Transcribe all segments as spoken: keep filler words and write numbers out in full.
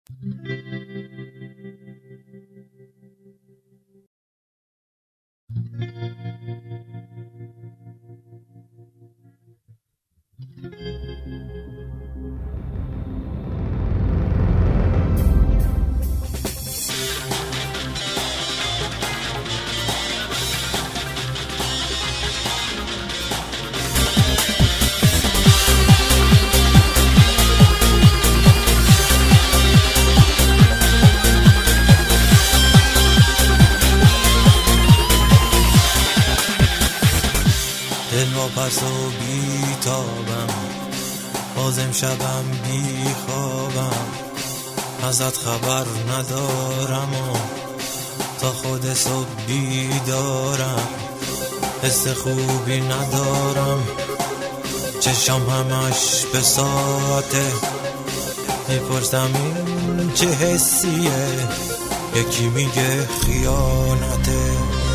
دل واپس و بیتابم، باز امشبم بی خوابم، ازت خبر ندارم و تا خود صبح بیدارم، حس خوبی ندارم، چشم همش به ساعته، میپرسم این چه حسیه، یکی میگه خیانته.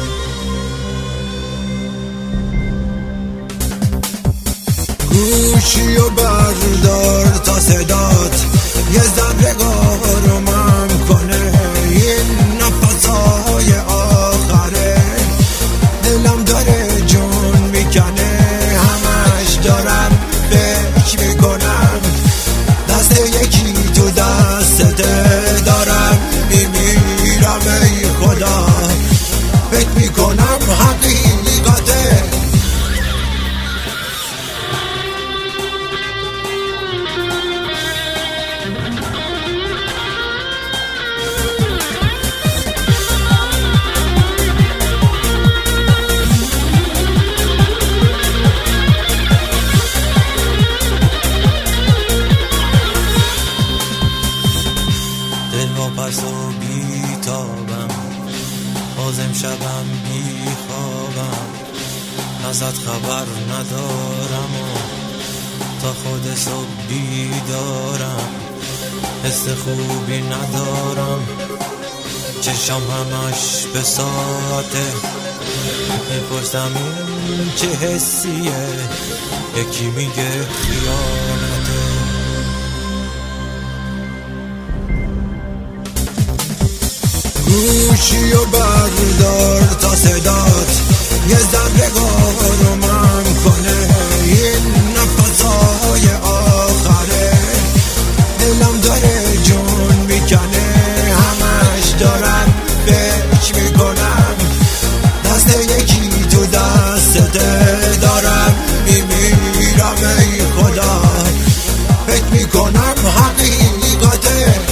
گوشی و بردار تا صدات یه ذره آرومم کنه، این نفسای آخره، دلم داره جون میکنه، همش دارم فکر میکنم، دست یکی تو دستته، دارم میمیرم ای خدا، فکر میکنم حقیقته. واپس و بیتابم، باز امشبم بی خوابم، ازت خبر ندارم و تا خود صبح بیدارم، حس خوبی ندارم، چشم همش به ساعته، میپرسم این چه حسیه، یکی میگه خیانته. گوشی و بردار تا صدات یه ذره آرومم کنه، این نفسای آخره، دلم داره جون میکنه، همش دارم فکر میکنم، دست یکی تو دسته، دارم میمیرم ای خدا، فکر میکنم حقیقته.